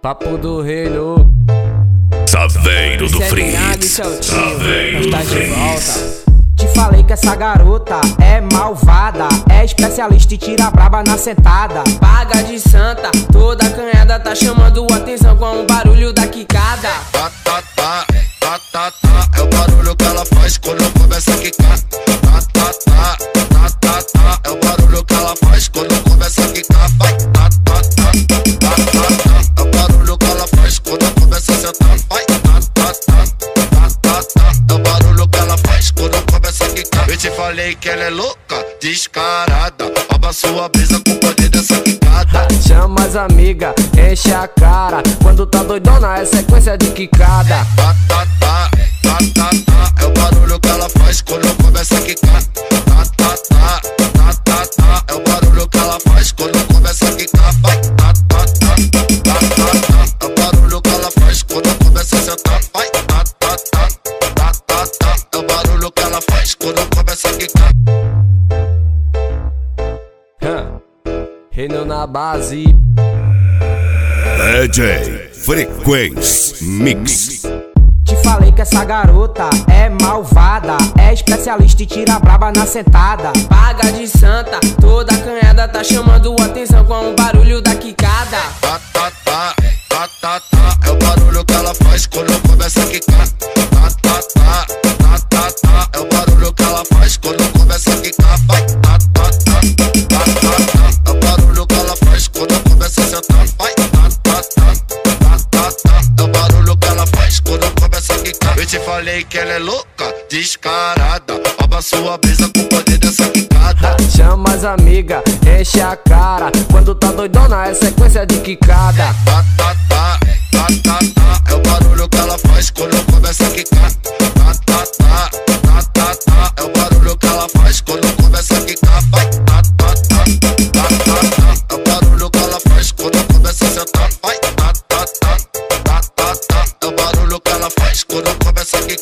Papo do reino. Saveiro do Freaks. Saveiro do Freaks. Te falei que essa garota é malvada, é especialista e tira braba na sentada. Paga de santa, toda canhada tá chamando atenção com o barulho da quicada. Tá, tá, tá, tá, tá, tá, é o barulho que ela faz quando começa a quicar. Tá, tá, tá, tá, tá, tá, é o barulho que ela faz quando começa a quicar. Vai, tá, tá, tá, tá, tá, tá, é o barulho que ela faz quando começa a sentar. Vai, tá, tá, tá, tá, tá, tá, é o barulho que ela faz quando começa a quicar. Eu te falei que ela é louca, descarada, rouba sua brisa com o poder dessa quicada. Chama as amigas, enche a cara, quando tá doidona é sequência de quicada. Tá, tá, tá, tá, tá, tá, é o barulho que ela faz quando começa a quicar. Tá, tá, tá, tá, tá, tá, é o barulho que ela faz quando começa a quicar. Vai, tá, tá, tá, tá, tá, tá, é o barulho que ela faz quando começa a sentar. Vai, tá, tá, tá, tá, tá, tá, é o barulho que ela faz quando começa a quicar. Reino na base. DJ Frequency Mix. Te falei que essa garota é malvada, é especialista e tira braba na sentada. Paga de santa, toda canhada tá chamando atenção com o barulho da quicada. Tá, tá, tá, tá, tá, tá, é o barulho que ela faz quando começa a quicar. Tá, tá, tá, tá, tá, tá, é o barulho que ela faz quando começa a quicar. Vai, tá, tá, tá, tá, tá, tá, é o barulho que ela faz quando começa a sentar. Vai, tá, tá, tá, tá, tá, tá, é o barulho que ela faz quando começa a quicar. Eu te falei que ela é louca, descarada, rouba sua brisa com o poder dessa quicada. Chama as amigas, enche a cara, quando tá doidona é sequência de quicada. Tá, tá, tá, tá, tá, tá, é o barulho que ela faz quando começa a quicar. Tá, tá, tá, tá, tá, tá, é o barulho que ela faz quando